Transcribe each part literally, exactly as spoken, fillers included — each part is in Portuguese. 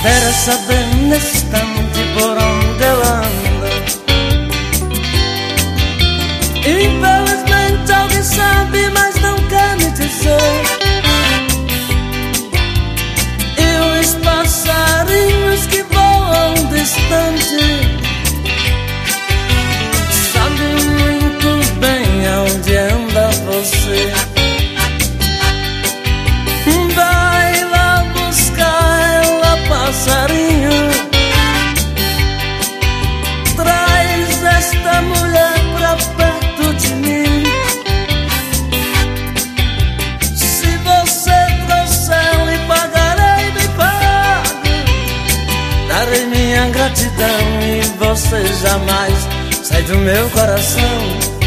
dera saber nesse instante por onde ela anda. Infelizmente alguém sabe, mas não quer me dizer. E os passarinhos que voam distante sabem muito bem aonde anda você. Vai lá buscar ela, passarinho. Traz esta mulher pra perto de mim. Se você trouxer, lhe pagarei bem pago. Darei minha gratidão e você jamais sai do meu coração.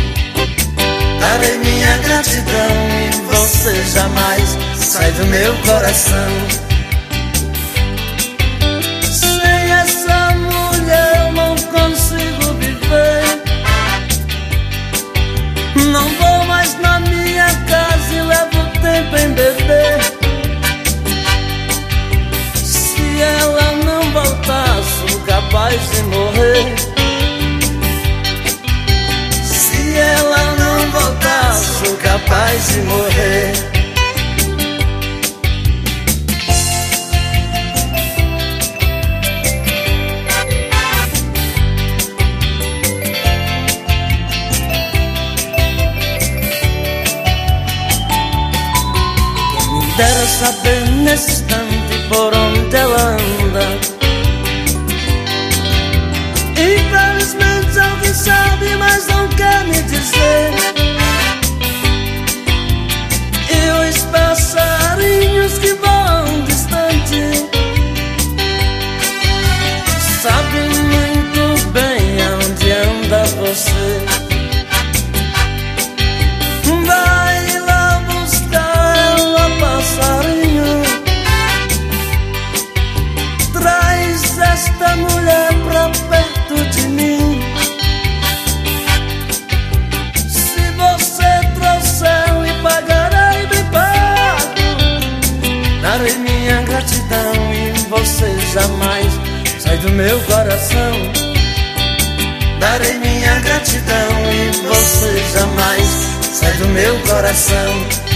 Darei minha gratidão e você jamais sai do meu coração. Sem essa mulher eu não consigo viver. Não vou mais na minha casa e levo tempo em beber. Se ela não voltar, sou capaz de morrer. Se ela não voltar, sou capaz de morrer. Quem me dera saber nesse instante por onde ela anda. Infelizmente alguém sabe, mas não quer me dizer. E os passarinhos que voam distante sabem muito bem aonde anda você. Vai lá buscar ela, passarinho. Traz esta mulher pra perto de mim. Se você trouxer, lhe pagarei bem pago. Darei minha gratidão e você jamais sai do meu coração. Darei minha gratidão e você jamais sai do meu coração.